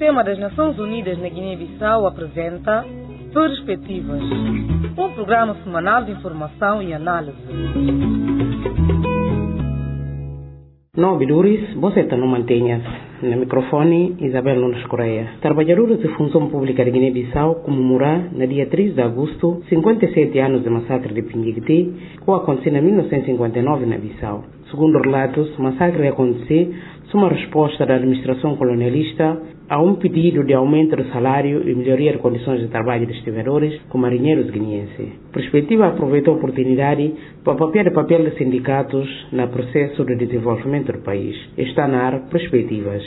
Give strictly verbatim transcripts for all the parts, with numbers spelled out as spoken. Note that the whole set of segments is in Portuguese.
Sistema das Nações Unidas na Guiné-Bissau apresenta Perspectivas, um programa semanal de informação e análise. Não, Biduris, você está no mantenha-se. No microfone, Isabel Nunes Correia. Trabalhadores de função pública de Guiné-Bissau comemorar, no dia três de agosto, cinquenta e sete anos de massacre de Pinhiguiti, que aconteceu em mil novecentos e cinquenta e nove na Bissau. Segundo relatos, o massacre aconteceu uma resposta da administração colonialista a um pedido de aumento do salário e melhoria de condições de trabalho dos trabalhadores com marinheiros guineenses. Perspectiva aproveitou a oportunidade para papiar o papel dos sindicatos no processo de desenvolvimento do país. Está na área Perspectivas.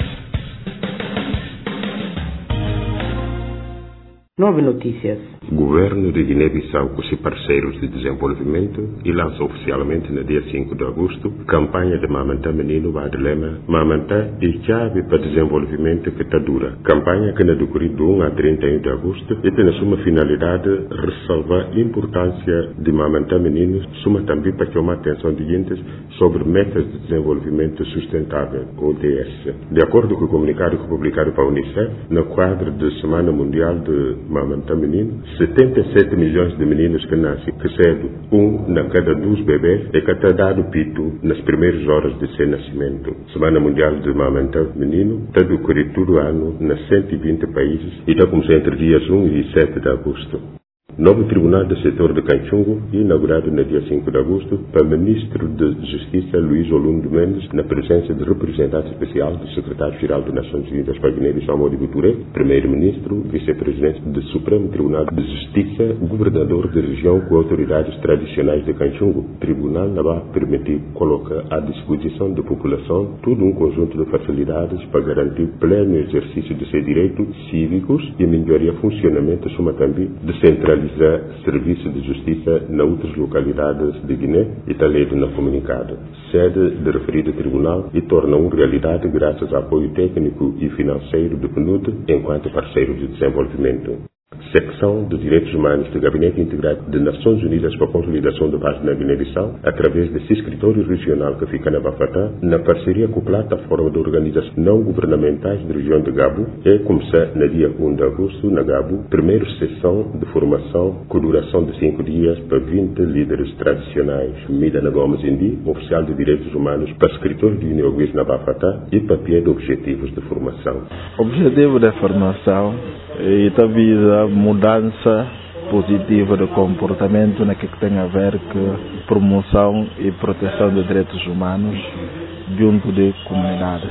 Nove notícias. O governo de Guiné-Bissau com seus parceiros de desenvolvimento e lança oficialmente no dia cinco de agosto campanha de Mamantá Menino Badelema Mamantá é chave para desenvolvimento que está dura. Campanha que na decorrer de um a trinta e um de agosto e tem a sua finalidade ressalvar a importância de Mamantá Menino, suma também para chamar a atenção de gente sobre metas de desenvolvimento sustentável, O D S. De acordo com o comunicado publicado para a Unicef, no quadro da Semana Mundial de Mamantá Menino, setenta e sete milhões de meninos que nascem, que cedo, um na cada dois bebês é que está dado pito nas primeiras horas de seu nascimento. Semana Mundial de Mamantá Menino está decorrer todo ano nas cento e vinte países e está começando entre dias um e sete de agosto. Novo Tribunal do Setor de Canchungo, inaugurado no dia cinco de agosto, para o Ministro de Justiça Luís Olundo Mendes, na presença do representante especial do Secretário-Geral das Nações Unidas para Guiné-Bissau, Modibo Touré, Primeiro-Ministro, Vice-Presidente do Supremo Tribunal de Justiça, Governador de região com autoridades tradicionais de Canchungo. O Tribunal vai permitir colocar à disposição da população todo um conjunto de facilidades para garantir o pleno exercício de seus direitos cívicos e melhoria o funcionamento, suma também descentralizar serviço de justiça em outras localidades de Guiné e está lido no comunicado. Sede do referido tribunal e torna uma realidade graças ao apoio técnico e financeiro do P N U D enquanto parceiro de desenvolvimento. Secção de Direitos Humanos do Gabinete Integrado de Nações Unidas para a Consolidação da Paz na Guiné-Bissau, através desse escritório regional que fica na Bafatá, na parceria com a plataforma de organizações não governamentais da região de Gabu, é começar no dia um de agosto, na Gabu, primeira sessão de formação com duração de cinco dias para vinte líderes tradicionais. Midana Gomes Indi, oficial de Direitos Humanos para o escritório de Unioguês na Bafatá e papel de objetivos de formação. Objetivo da formação e visa mudança positiva do comportamento no que tem a ver com promoção e proteção dos direitos humanos junto de comunidades.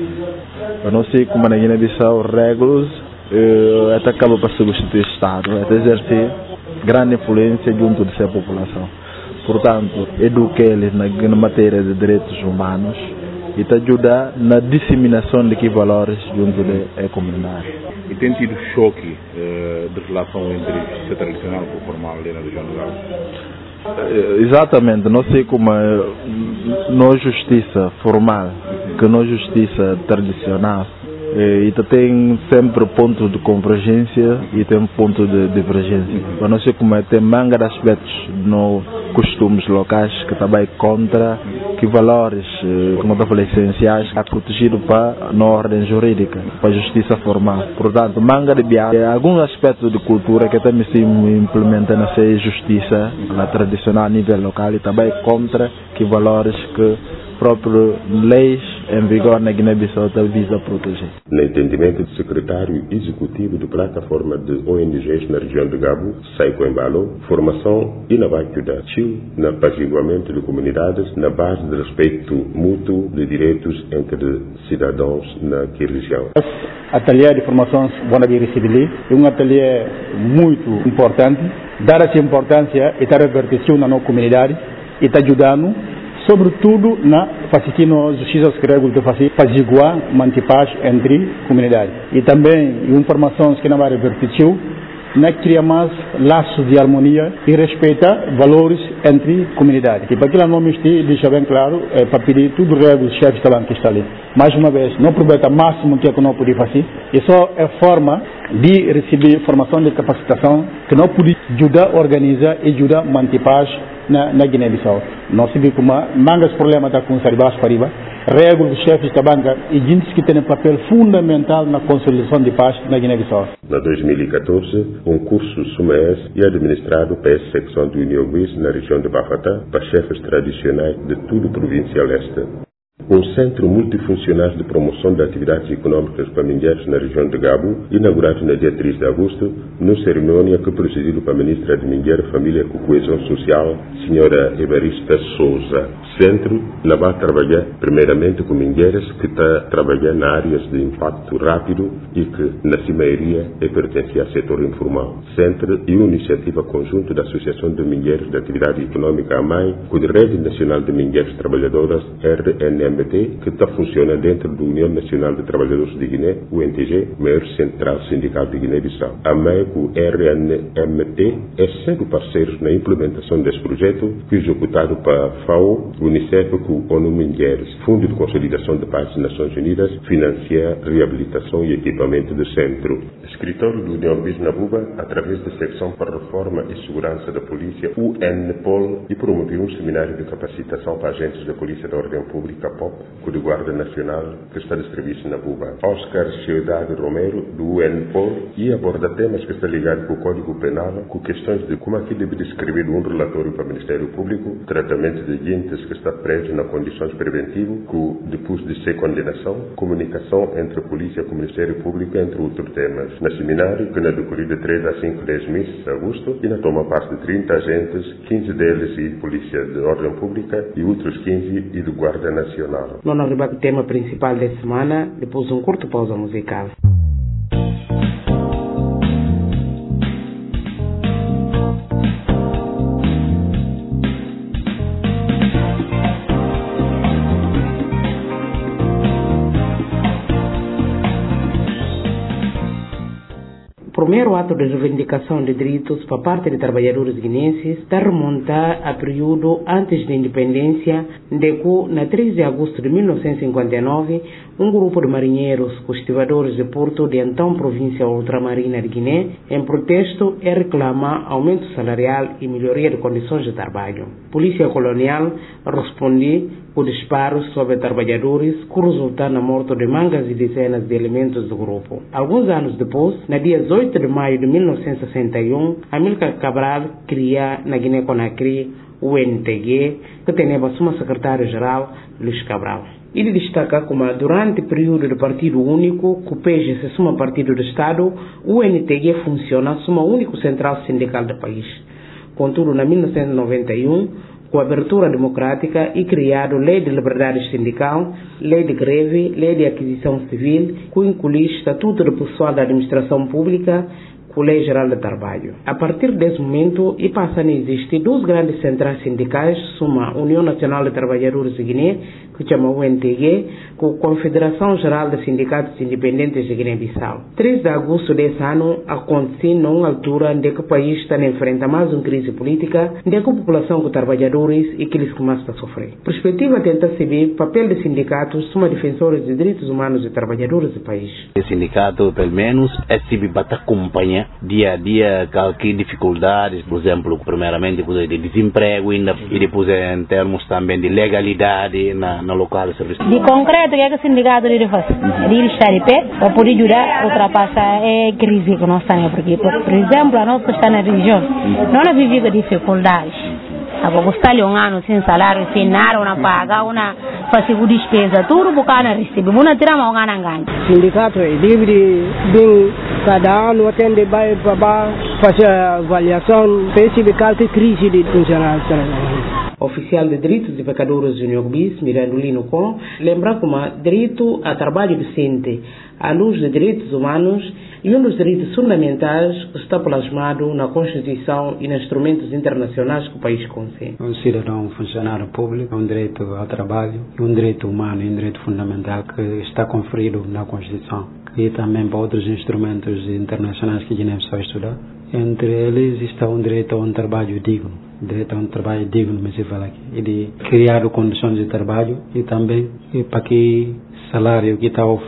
Eu não sei como na Guiné-Bissau regras eh, até acaba para substituir o Estado, até exercer grande influência junto de sua população. Portanto, educar eles na, na matéria de direitos humanos e te ajudar na disseminação de que valores junto da comunidade. E tem tido choque uh, de relação entre justiça tradicional e formal ali na região do Gabu? Exatamente, não sei como é, não justiça formal, que não justiça tradicional. E tem sempre ponto de convergência e tem ponto de divergência. Eu não sei como é, tem manga de aspectos no costumes locais que também contra que valores, como eu falei, essenciais, é protegido para na ordem jurídica, para a justiça formal. Portanto, manga de biá, alguns aspectos de cultura que também se implementam na justiça na tradicional a nível local e também contra que valores que próprias leis em vigor na Guiné-Bissau visa proteger. No entendimento do secretário executivo da plataforma de O N Gs na região de Gabu, Saiko Embalo, formação e na vai ajudar no apaziguamento de comunidades na base de respeito mútuo de direitos entre cidadãos naquela região. Ateliê de formações Bonabi Recibili é um ateliê muito importante, dar essa importância e estar repercussão na nossa comunidade e está ajudando sobretudo na facilitando justiça que regula de fazer apaziguar, manter paz entre comunidades. E também informações que não vai repercutir na criar mais laços de harmonia e respeitar valores entre comunidades. E para que não me deixa bem claro, é para pedir tudo o regras dos chefes que está ali. Mais uma vez, não aproveita o máximo que é que não pode fazer. E só é forma de receber formação de capacitação que não pode ajudar a organizar e ajudar a manter paz na, na Guiné-Bissau. Nós sabemos como mangas problemas da com Saribas para riba regras dos chefes da banca e gente que tem um papel fundamental na consolidação de paz na Guiné-Bissau. Na dois mil e catorze, um curso SUMES é administrado pela secção do União Bis na região de Bafatá para chefes tradicionais de todo o Província Leste. Um centro multifuncional de promoção de atividades econômicas para mingueiros na região de Gabo, inaugurado no dia três de agosto, numa cerimônia que presidiu para a ministra de Mingueira, Família e Coesão Social, senhora Evarista Souza. Centro lá vai trabalhar primeiramente com mingueiras que está trabalhando na áreas de impacto rápido e que, na sua maioria, é pertence ao setor informal. Centro é uma iniciativa conjunta da Associação de Mingueiros de Atividade Econômica AMAI, com a Rede Nacional de Mingueiros Trabalhadoras, R N M T, que está funcionando dentro da União Nacional de Trabalhadores de Guiné, U N T G, maior central sindical de Guiné-Bissau. AMAI com o R N M T é sempre parceiros na implementação desse projeto, que é executado para a FAO, Unicef com ONU Mingueiros, Fundo de Consolidação de Paz das Nações Unidas, financia reabilitação e equipamento do centro. Escritório do União Bis na Buba, através da Secção para a Reforma e Segurança da Polícia, U N P O L, e promoveu um seminário de capacitação para agentes da Polícia da Ordem Pública, P O P, com o Guarda Nacional, que está de serviço na Buba. Oscar Ciudad Romero, do U N P O L, e aborda temas que estão ligados com o Código Penal, com questões de como aqui deve descrever um relatório para o Ministério Público, tratamento de agentes que está preso na condições preventivas, com, depois de ser condenação, comunicação entre a polícia e o Ministério Público, entre outros temas. Na seminário, que na decorrer de três a cinco, dez meses de agosto, e na toma parte de trinta agentes, quinze deles e polícia de ordem pública e outros quinze e do Guarda Nacional. Não arriba o tema principal da semana, depois um curto pausa musical. O primeiro ato de reivindicação de direitos por parte de trabalhadores guinenses está remontar a período antes da independência, de que, na três de agosto de mil novecentos e cinquenta e nove, um grupo de marinheiros cultivadores de Porto, de então província ultramarina de Guiné, em protesto, é reclamar aumento salarial e melhoria de condições de trabalho. A Polícia Colonial responde com disparos sobre trabalhadores, que resultaram na morte de mangas e dezenas de elementos do grupo. Alguns anos depois, no dia dezoito de maio de mil novecentos e sessenta e um, Amílcar Cabral cria na Guiné-Conakry o U N T G, que tem a sua secretário-geral, Luís Cabral. Ele destaca como, durante o período do Partido Único, que o P G se suma partido do Estado, o U N T G funciona como o único central sindical do país. Contudo, em mil novecentos e noventa e um, com a abertura democrática e criado Lei de Liberdade Sindical, Lei de Greve, Lei de Aquisição Civil, que inclui Estatuto do Pessoal da Administração Pública, com a Lei Geral do Trabalho. A partir desse momento, e passam a existir duas grandes centrais sindicais, uma União Nacional de Trabalhadores de Guiné, que chama U N T G, com a Confederação Geral de Sindicatos Independentes de Guiné-Bissau. três de agosto desse ano aconteceu numa altura em que o país está a enfrentar mais uma crise política, em que a população com trabalhadores e que eles começam a sofrer. A perspectiva tenta saber o papel dos sindicatos como defensores de direitos humanos e trabalhadores do país. O sindicato, pelo menos, é se acompanha dia a dia qualquer dificuldades, por exemplo, primeiramente de desemprego e depois em termos também de legalidade na, na local de serviço. De concreto, o que é que o sindicato deve fazer? Ele está de pé para poder ajudar a ultrapassar a crise que nós estamos aqui. Por, por exemplo, a nós que está na região, não vivemos dificuldades. Agora, está ali um ano sem salário, sem nada, uma paga, uma fazer despesa, tudo o cara recebe, uma tira uma ganha ganha. O sindicato é livre, bem, cada ano atende vai para fazer avaliação, especificar que crise de funcionários. Oficial de Direitos de Pecadores de União Bis, Mirandolino Com, lembra como direito a trabalho decente, à luz de direitos humanos e um dos direitos fundamentais que está plasmado na Constituição e nos instrumentos internacionais que o país concede. Um cidadão funcionário público é um direito ao trabalho, um direito humano e um direito fundamental que está conferido na Constituição e também para outros instrumentos internacionais que a Guiné-Bissau estuda. Entre eles está um direito a um trabalho digno, direito a um trabalho digno, mas se fala aqui, e de criar condições de trabalho e também e para que salário que está a oferecer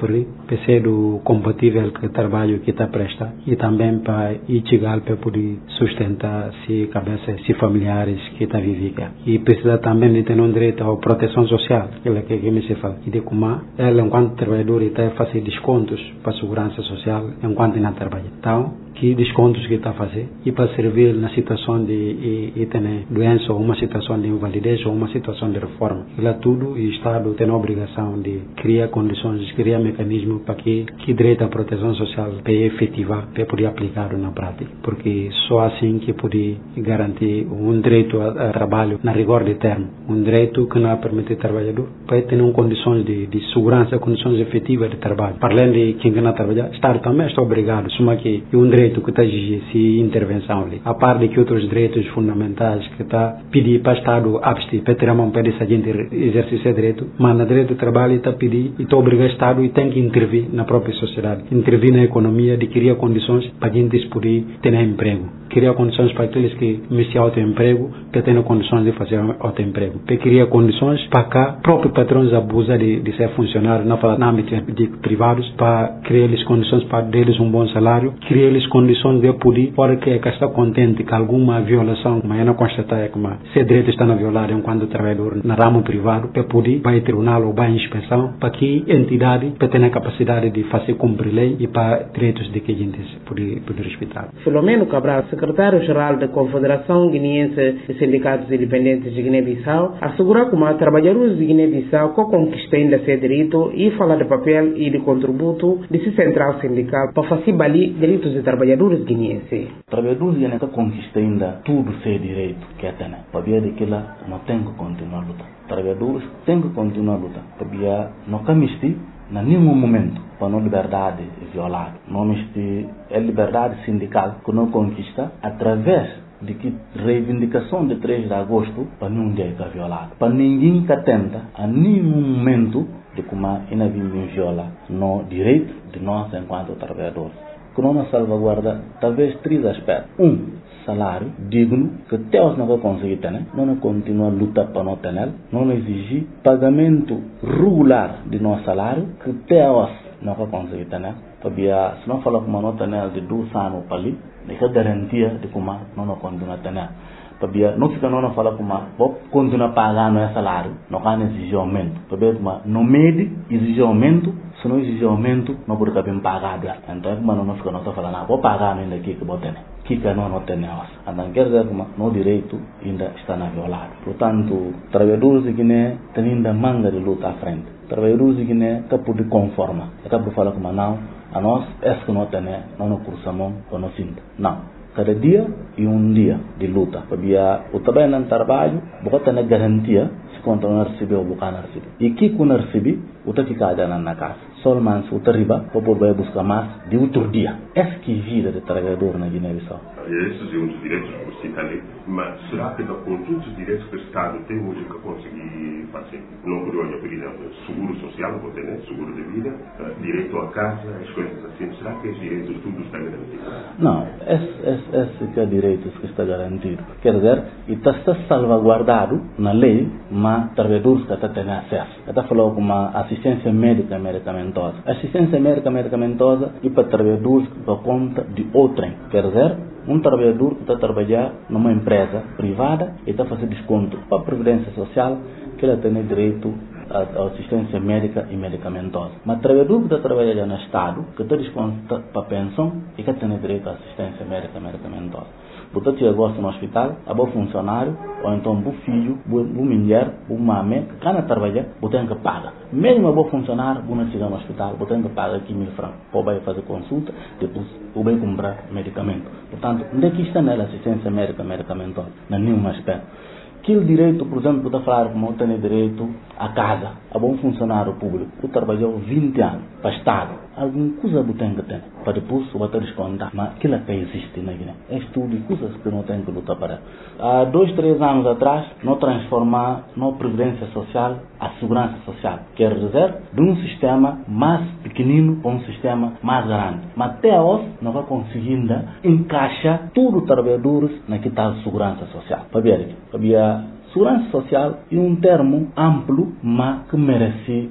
para ser compatível com o trabalho que está presta e também para ir chegar para poder sustentar se cabeça, se familiares que está vivendo. E precisa também de ter um direito à proteção social, aquilo que, que me se fala. E de como ela, enquanto trabalhador, está a fazer descontos para a segurança social enquanto não trabalha. Então, que descontos que está a fazer e para servir na situação de e, e ter doença ou uma situação de invalidez ou uma situação de reforma. Lá tudo o Estado tem a obrigação de criar condições, de criar mecanismos para que que direito à proteção social para efetivar, para poder aplicar na prática. Porque só assim que pode garantir um direito a, a trabalho na rigor de termo. Um direito que não permite ao trabalhador para ter um condições de, de segurança, condições efetivas de trabalho. Para além de quem não trabalhar, o Estado também está obrigado, só que um direito que está a exigir se intervenção ali. A par de que outros direitos fundamentais que está pedir para o Estado abster, para ter a mão para essa gente exercer direito, mas no direito do trabalho está pedir e está obrigar o Estado e tem que intervir na própria sociedade, intervir na economia, de criar condições para a gente poder ter emprego, criar condições para aqueles que iniciam autoemprego, para ter condições de fazer autoemprego, para criar condições para cá, próprios patrões abusam de, de ser funcionário na, na âmbito de privados, para criar-lhes condições para deles um bom salário, criar-lhes condições de poder, para que está contente que alguma violação, mas não constatar que se direito está na violada enquanto trabalhador na ramo privado, para poder vai tribunal ou vai inspeção, para que entidade para ter a capacidade de fazer cumprir lei e para direitos de que a gente poder, poder respeitar. Filomeno Cabral, secretário-geral da Confederação Guineense de Sindicatos Independentes de Guiné-Bissau, assegura que os trabalhadores de Guiné-Bissau que conquistam ainda seu direito e fala de papel e de contributo de se central sindical para fazer valer direitos de trabalhadores guineenses. Trabalhadores guineenses conquistam ainda tudo seu direito que é ter, para ver que lá não tem que continuar a lutar. Trabalhadores têm que continuar a lutar, para ver não camistir em nenhum momento para a liberdade violada. Não existe a liberdade sindical que não conquista através de que reivindicação de três de agosto para nenhum dia é violado. Para ninguém que tenta a nenhum momento de como ainda viola no direito de nós enquanto trabalhadores. Que não nos salvaguarda talvez três aspectos. Um, salário digno, que até nós não vamos conseguir ter, não continua a lutar para não ter, não exigir pagamento regular de nosso salário, que até nós não vamos conseguir ter. Porque se não falar com uma nota de dois anos para ali, é garantia de como não não continua a ter. Porque não fica não falar com uma, vou continuar pagando esse salário, não vai exigir aumento. Porque no meio exigir aumento, se não exigir aumento, não pode bem pagado. Então, como não fica não está falando, vou pagar ainda aqui que vou ter. Que que não não tem nós. Então, quer dizer que no direito ainda está na violado. Portanto, trabalhadores de Guiné têm ainda manga de luta à frente. Trabalhadores de Guiné estão por conformar. Estão por falar como não, a nós, esse que não tem, não nos cruzamos ou não sinta. Não. Cada dia e um dia de luta. Porque o trabalho não trabalho, você tem a garantia se contra não receber ou você não receber. E que quando não receber, você fica na casa. Solamente se você arriba, você vai buscar mais de outro dia. Essa que vida de trabalhador na Guiné-Bissau. Esses são os direitos que você está ali, mas será que no conjunto dos direitos que o Estado tem hoje que conseguir fazer? Não por olhar, por exemplo, seguro social, vou ter, né? Seguro de vida, direito à casa, as coisas assim. Será que esses direitos tudo está garantido? Não, esse, esse, esse que é direitos que está garantido. Quer dizer, está, está salvaguardado na lei, mas trabalhadores que estão tendo acesso. Está falando com uma assistência médica medicamentosa. Assistência médica medicamentosa e para trabalhadores que dão conta de outrem. Quer dizer, um trabalhador que está a trabalhar numa empresa privada e está a fazer desconto para a Previdência Social, que ele tem direito à assistência médica e medicamentosa. Mas o trabalhador que está a trabalhar no Estado, que está desconto para a pensão e que tem direito à assistência médica e medicamentosa. Portanto, se gosta no hospital, é bom funcionário, ou então bom filho, bom mulher, bom mãe, que cada trabalhar, você tem que pagar. Mesmo bom funcionário, bom não chegar no hospital, você tem que pagar aqui mil francos. Para fazer consulta, depois vai comprar medicamento. Portanto, onde é que está nela assistência médica medicamentosa? Não nenhum aspecto. Aquele direito, por exemplo, está a falar como tem direito à casa, a bom funcionário público, que trabalhou vinte anos para o Estado. Alguma coisa que tem que ter, para depois o bater descontar. Mas aquilo que existe na Guiné é estudo de coisas que não tem que lutar para. Há dois, três anos atrás, nós transformar a Previdência Social a Segurança Social. Quer dizer, de um sistema mais pequenino para um sistema mais grande. Mas até hoje, não vai conseguir ainda encaixar todos os trabalhadores naquela tal Segurança Social. Para ver aqui. Segurança social é um termo amplo, mas que merece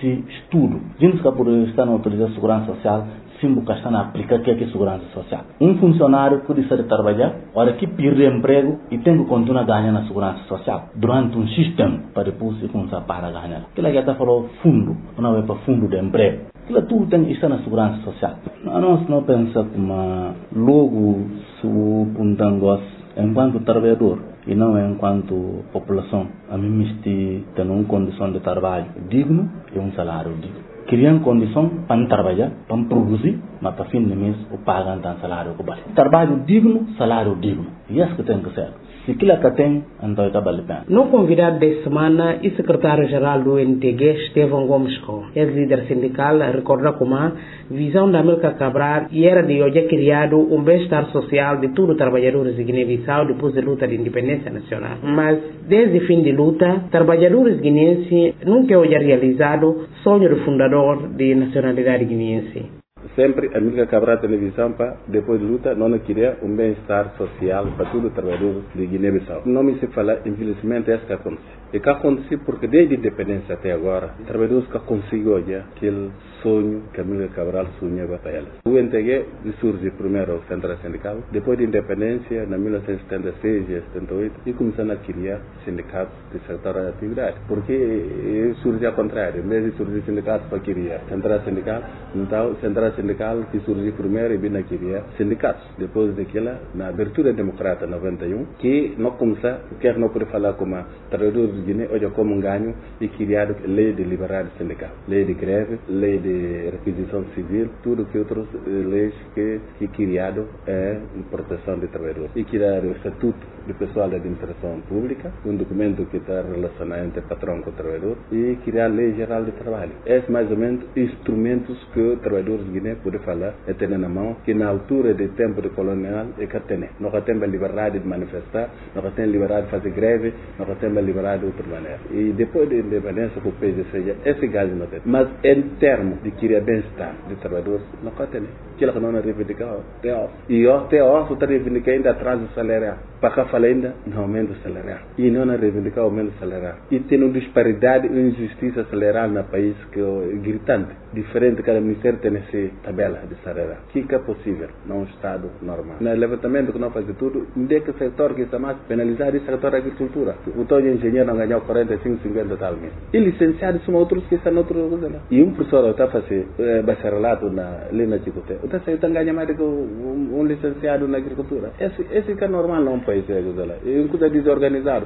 se estudo. Gente que por estar na autoridade de segurança social, sim, porque está a aplicar o que é que é segurança social. Um funcionário pode estar a trabalhar, hora que perde emprego e tem que continuar a ganhar na segurança social durante um sistema para depois começar a parar a ganhar. Aquilo que está falando fundo, não é para fundo de emprego. Aquilo tudo tem que estar na segurança social. Nós não pensamos como logo se o puntangos enquanto trabalhador e não enquanto população. A mim me tem uma condição de trabalho digno e um salário digno. Criam condição para trabalhar, para produzir, mas para fim de mês o pagam um salário que vale. Trabalho digno, salário digno. E é isso que tem que ser. Se aquilo que tem, então está vale a pena. No convidado desta semana, o secretário-geral do N T G, Estevão Gomes Co, ex-líder sindical, recorda como a visão da Amílcar Cabral e era de hoje criado um bem-estar social de todos os trabalhadores de Guiné-Bissau depois da luta de independência nacional. Mas, desde o fim de luta, trabalhadores guineenses nunca hoje realizado sonho do fundador de nacionalidade guineense. Sempre a Amílcar Cabral televisão para depois de luta não queria um bem-estar social para todos os trabalhadores de Guiné-Bissau. Não me se fala, infelizmente, é isso que aconteceu. E que aconteceu porque desde a independência até agora, os trabalhadores que conseguiram já aquele sonho que a Amílcar Cabral sonhava para elas. O N T G surge primeiro o Central Sindical, depois da independência, na mil novecentos e setenta e seis e setenta e oito, e começaram a criar sindicatos de setor de atividade. Porque surge ao contrário, em vez de surgir sindicatos para criar Central Sindical, então Central Sindical que surgiu primeiro e vinha a criar sindicatos. Depois daquela, na abertura democrata noventa e um, que não começou, quer não pode falar como trabalhadores de Guiné, hoje como um ganho e criado lei de liberdade sindical, lei de greve, lei de requisição civil, tudo que outras leis que que criado é em proteção de trabalhadores. E criar o estatuto do pessoal da administração pública, um documento que está relacionado entre patrão com o trabalhador, e criar a lei geral de trabalho. Esses mais ou menos instrumentos que os trabalhadores de Guiné podem falar e ter na mão, que na altura do tempo de colonial é que tem. Nós temos a liberdade de manifestar, nós temos a liberdade de fazer greve, nós temos a liberdade de outra maneira. E depois da independência que o país seja, esse gás não tem. Mas em termos de criar bem-estar de trabalhadores, não tem. Aquilo que não é reivindicado, tem osso. E até osso está reivindicando ainda atraso salarial. Para cá fala ainda não aumento salarial. E não é reivindicar aumento salarial. E tem uma disparidade e injustiça salarial no país que é gritante. Diferente, cada ministério tem essa tabela de salário. O que é possível num Estado normal? No levantamento que não faz de tudo, onde é que o setor que está mais penalizado é o setor da agricultura. O todo engenheiro não ganhou quarenta e cinco, cinquenta tal mil. E licenciados são outros que estão em outra coisa. E um professor está a fazer é, bacharelato na linha de Chicoté. O está a ganhar mais do que um, um licenciado na agricultura. Esse, esse que é normal num país. É uma coisa desorganizada.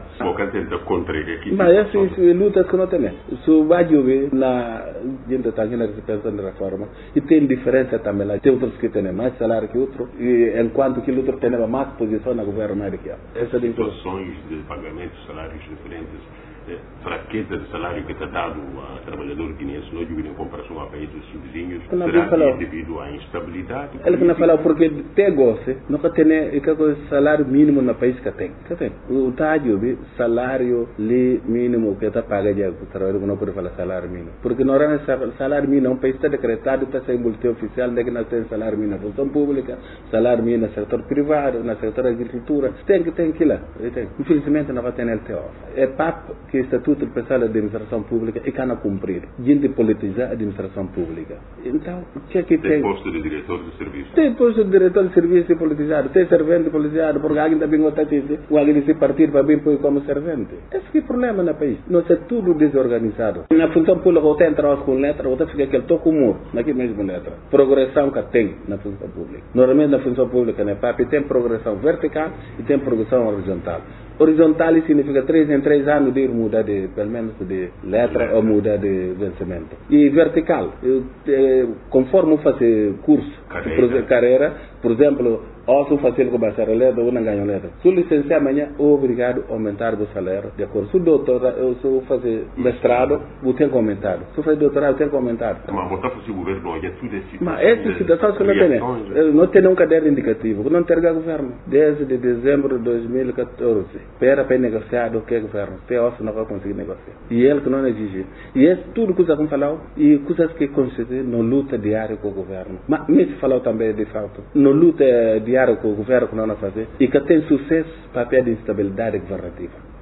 Mas esse luta que não tem. Se o Badio vê na gente está aqui na pensando na reforma e tem diferença também lá. Tem outros que têm mais salário que outro, e enquanto que o outro tem mais posição no governo mais do que essa situações de pagamento de salários diferentes, fraqueza de salário que está dado a trabalhadores guineenses no em comparação a países vizinhos, será que é devido à instabilidade? Ele que não falou porque tem gosto, nunca tem salário mínimo no país que tem. Que tem. O tádio salário mínimo que está pagando o trabalhador não pode falar salário mínimo, porque normalmente salário mínimo um país está decretado, está sem boletim oficial, onde nós temos salário mínimo na função pública, salário mínimo no setor privado, no setor da agricultura, tem que tem aquilo. Infelizmente não vai ter L T O. É papo que o Estatuto do Pessoal da Administração Pública e que não cumprir. Gente politizar a administração pública. Então, o que é que tem? Tem posto de diretor de serviço. Tem posto de diretor de serviço politizado. Tem servente politizado, porque alguém está bem gostado de o alguém se partir para bem pôr como servente. Esse que é o problema no país. Nós é tudo desorganizado. Na função pública, você entra com letra, você fica aquele toco humor, naquele mesmo letra. Progressão que tem na função pública. Normalmente na função pública, né, papi, tem progressão vertical e tem progressão horizontal. Horizontal significa três em três anos de mudar de, pelo menos de letra ou mudar de vencimento. E vertical, eu, eh, conforme eu faço curso, carreira, carreira por exemplo, ou se eu fazer com bacharelado ou não ganho letra. Se eu licenciar amanhã, eu obrigado a aumentar o salário, de acordo. Se eu doutorado, se eu fazer mestrado, eu tenho que aumentar. Se eu fazer doutorado, eu tenho que aumentar. Mas botar para o governo, olha tudo esse. Mas essa situação que não tem, não tem um caderno indicativo, não tem governo. Desde dezembro de dois mil e catorze, espera para negociar do que governo, até hoje não vai conseguir negociar. E ele que não exige. E é tudo coisa que falou e coisas que concedem no luta diária com o governo. Mas me falou também de fato, no luta diária com o governo que não vai fazer e que tem sucesso papel de instabilidade governativa.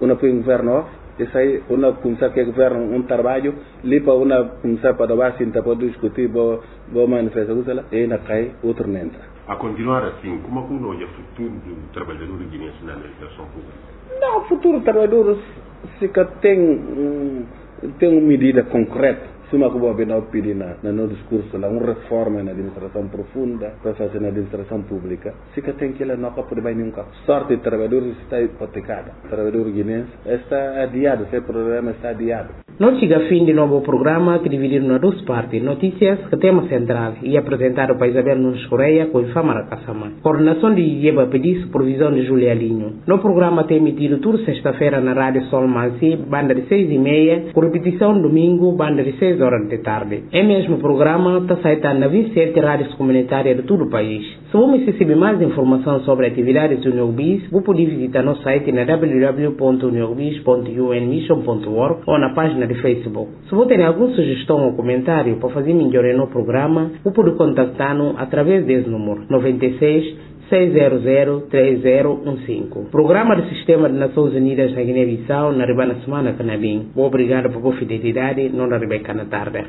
uma foi um governo, isso aí, uma começar que governo um trabalho, ali para uma começar para dar assim, para discutir, para manifestar, e na cai outro não entra. A continuar assim, como é que não é o futuro do trabalhador guineense na administração pública? Não, o futuro do trabalhador se tem um, tem uma medida concreta. Se uma coisa bem pedir na no discurso, lá uma reforma na administração profunda para fazer na administração pública, se que tem que ela não pode bem nunca. Sorte de trabalhadores está hipotecada. O trabalhador guinense está adiado, esse problema está adiado. Não chega a fim de novo programa que dividido em duas partes. Notícias, que tema central, e apresentado para Isabel Nunes Correia com Infamara Cassama. Coordenação de Ieba pedir supervisão de Julia Alinho. No programa tem emitido toda sexta-feira na Rádio Sol Mansi, banda de seis e meia, com repetição domingo, banda de seis horas de tarde. É mesmo programa está saitando na vinte e sete rádios comunitárias de todo o país. Se você receber mais informação sobre atividades do Uniogbis, você pode visitar nosso site na w w w ponto uniogbis ponto u n mission ponto org ou na página de Facebook. Se você tem alguma sugestão ou comentário para fazer melhor no programa, você pode contactar-nos através desse número noventa e seis, seis zero zero, três zero um cinco. Programa do Sistema de Nações Unidas na Guiné-Bissau na Ribana Semana Canabim. Obrigado por sua fidelidade, não na Rebeca na tarde.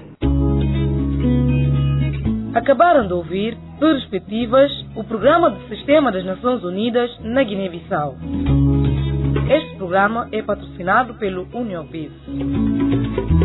Acabaram de ouvir Perspectivas, o programa do Sistema das Nações Unidas na Guiné-Bissau. Este programa é patrocinado pelo Uniogbis.